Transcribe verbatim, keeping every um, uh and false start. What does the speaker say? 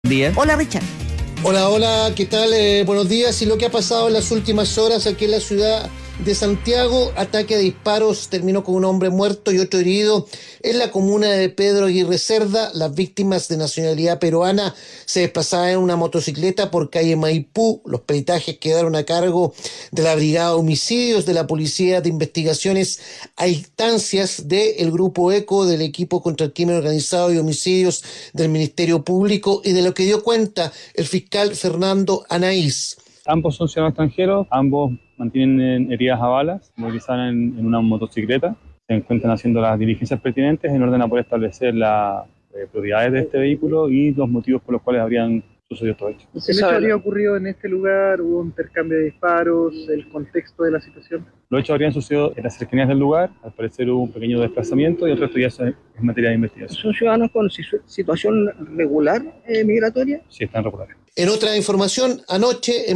Día. Hola, Richard. Hola, hola, ¿qué tal? Eh, buenos días. Y lo que ha pasado en las últimas horas aquí en la ciudad de Santiago, ataque de disparos, terminó con un hombre muerto y otro herido en la comuna de Pedro Aguirre Cerda. Las víctimas de nacionalidad peruana se desplazaban en una motocicleta por calle Maipú. Los peritajes quedaron a cargo de la Brigada de Homicidios de la Policía de Investigaciones a instancias del Grupo ECO, del Equipo contra el Crimen Organizado y Homicidios del Ministerio Público, y de lo que dio cuenta el fiscal Fernando Anaís. Ambos son ciudadanos extranjeros, ambos mantienen heridas a balas, movilizadas en, en una motocicleta. Se encuentran haciendo las diligencias pertinentes en orden a poder establecer las eh, propiedades de este vehículo y los motivos por los cuales habrían sucedido estos hechos. ¿El hecho habría ocurrido en este lugar? ¿Hubo un intercambio de disparos? ¿El contexto de la situación? Los hechos habrían sucedido en las cercanías del lugar. Al parecer hubo un pequeño desplazamiento y el resto ya es en materia de investigación. ¿Son ciudadanos con situación regular eh, migratoria? Sí, están regulares. En otra información, anoche en